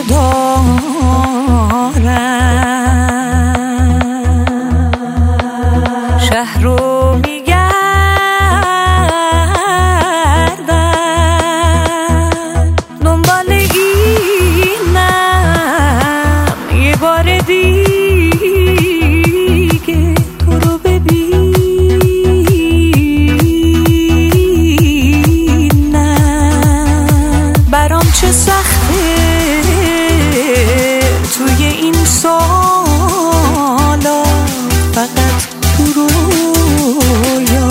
دارم، شهر رو میگردم دنبال اینم یه بار دیگه تو رو ببینم. برام چه سخته توی این سالا فقط تو رویا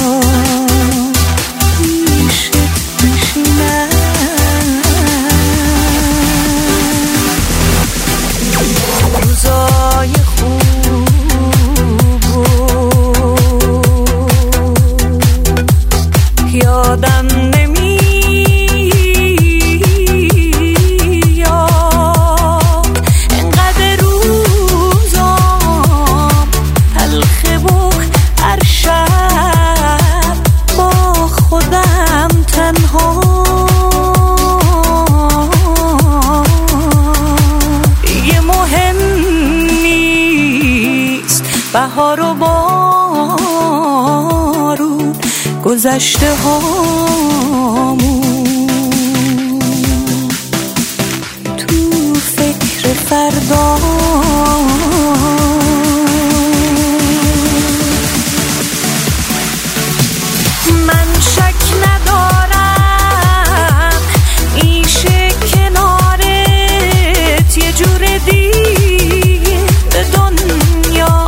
پیشت میشینم. روزای خوب یادم بهار و بارون گذشته هامون تو فکر فردا. من شک ندارم میشه کنارت یه جور دیگه به دنیا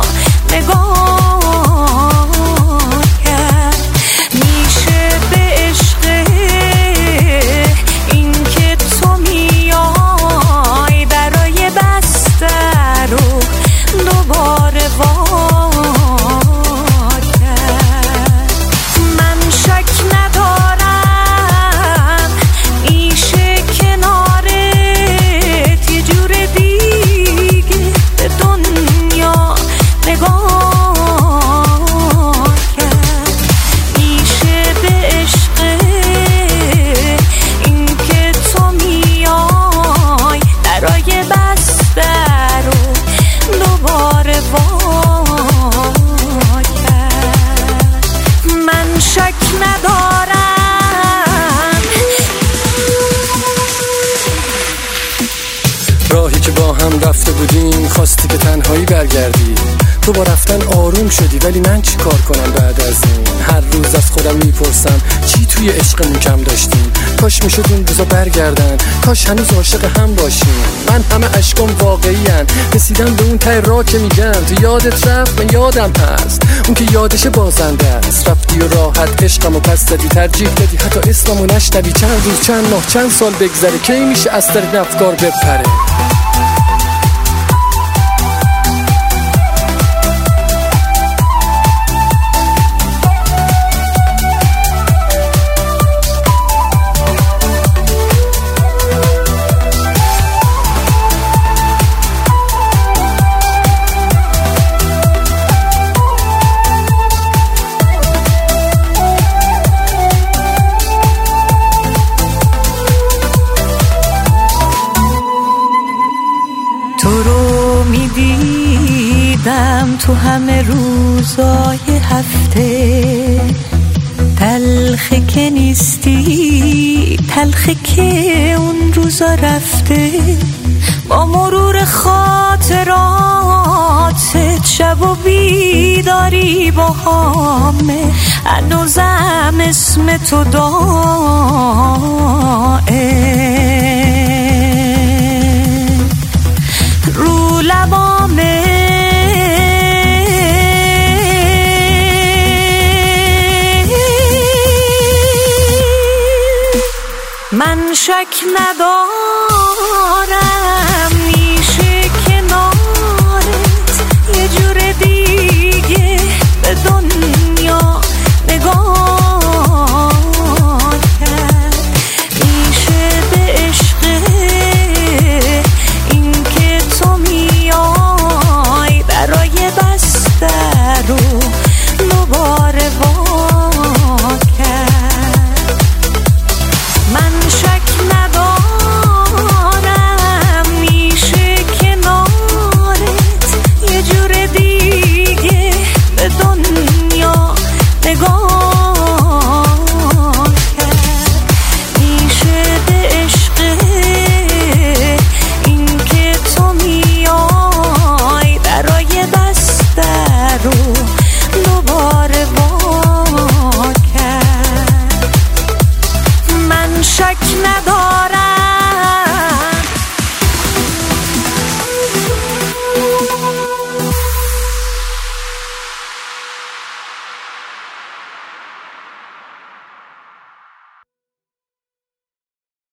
نگاه کرد. میشه به عشق این که تو میای برای بستر و دوباره وا کرد. من شک ندارم میشه کنارت یه جور دیگه به دنیا نگاه کرد. میشه به عشق این که تو میای برای بستر و دوباره وا کرد. من شک ندارم. راهی که با هم رفته بودیم خواستی به تنهایی برگردی، تو با رفتن آروم شدی ولی من چی کار کنم بعد از این؟ هر روز از خودم میپرسم چی توی عشقمون کم داشتیم؟ کاش میشد اون روزا برگردن، کاش هنوز عاشق هم باشیم. من همه عشقم واقعی ان، رسیدم به اون ته راه که میگن تو یادت رفت. من یادم هست اون که یادش بازنده است. رفتی و راحت عشقمو پس دادی، ترجیح دادی حتی اسممو نشنوی. چند روز چند ماه چند سال بگذره کی میشه از سر این افکار بپره؟ تو رو میدیدم تو همه روزای هفته، تلخه که نیستی، تلخه که اون روزا رفته. با مرور خاطراتت شب و بیداری با همه، هنوزم اسم تو رو لبامه. من شک ندارم میشه کنارت یه جور دیگه به دنیا نگاه کرد. میشه به عشق این که تو میای برای بستر و دوباره وا کرد. من شک ندارم شک ندارم